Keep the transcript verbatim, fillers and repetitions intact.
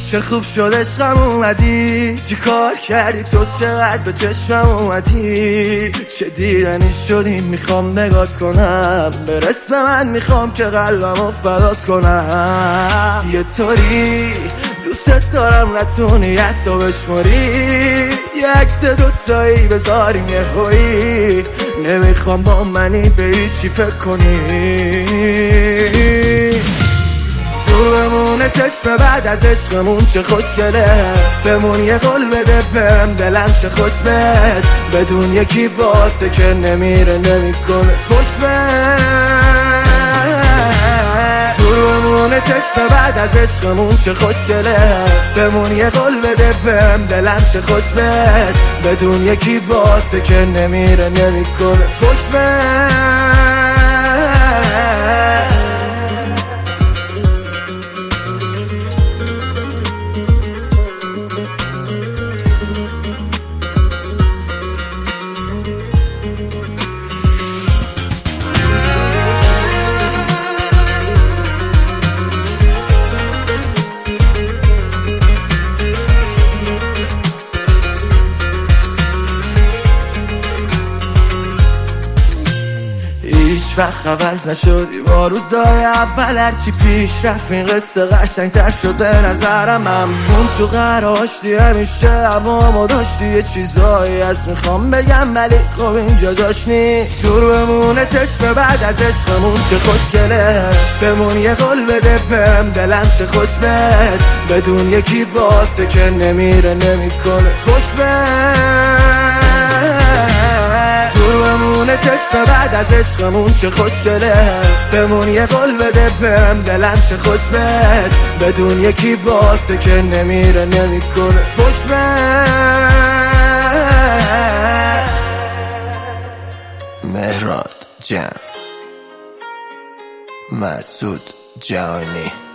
چه خوب شد عشقم اومدی، چی کار کردی تو چقدر به چشمم اومدی. چه دیدنی شدی میخوام نگات کنم، برس به من میخوام که قلبمو فدات کنم. یه طوری دوست دارم نتونی حتی بشماری، یه عکس دوتایی بذاریم یه هایی. نمیخوام با منی به هیچی فکر کنی، دور بمونه چشم بعد از عشقمون چه خوشگله. بمون یه قول بده بهم دلم چه خوش بهت، بدون یکی باته که نمیره نمیکنه پشت بهت. دور بمونه چشم بعد از عشقمون چه خوشگله. بمون یه قول بده بهم دلم چه خوش بهت، بدون یکی باته که نمیره نمیکنه پشت بهت. هیچ وقت عوض نشدی با روزای اول، هرچی پیش رفت این قصه قشنگ‌تر شده نظرم. همون تو قراشتی همیشه هوامو داشتی، یه چیزایی هست میخوام بگم ولی خب اینجا جاش نی. دور بمونه چشم بعد از عشقمون چه خوشگله. بمون یه قول بده بهم دلم چه خوش بهت، بدون یکی باته که نمیره نمیکنه پشت بهت. دور بمونه چشم بعد از عشقمون چه خوشگله. بمون یه قول بده بهم دلم چه خوش بهت، بدون یکی باته که نمیره نمیکنه پشت بهت. مهراد جان، مسعود جهانی.